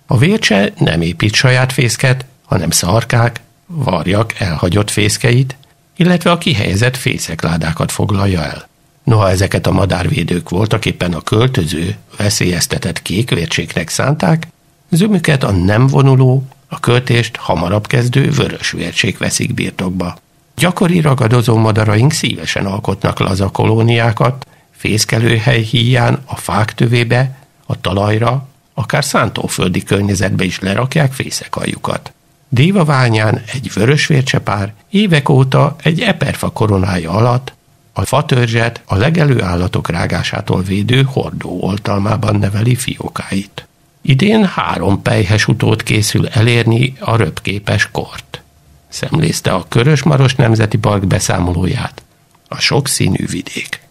A vércse nem épít saját fészket, hanem szarkák, varjak elhagyott fészkeit, illetve a kihelyezett fészekládákat foglalja el. Noha ezeket a madárvédők voltak éppen a költöző, veszélyeztetett kékvércséknek szánták, zömüket a nem vonuló, a költést hamarabb kezdő vörösvércsék veszik birtokba. Gyakori ragadozó madaraink szívesen alkotnak laza kolóniákat, fészkelőhely híján a fák tövébe, a talajra, akár szántóföldi környezetbe is lerakják fészekalljukat. Dévaványán egy vörösvércsepár évek óta egy eperfa koronája alatt a fatörzset a legelő állatok rágásától védő hordó oltalmában neveli fiókáit. Idén 3 pelyhes utód készül elérni a röpképes kort. Szemlézte a Körös-Maros Nemzeti Park beszámolóját a sokszínű vidék.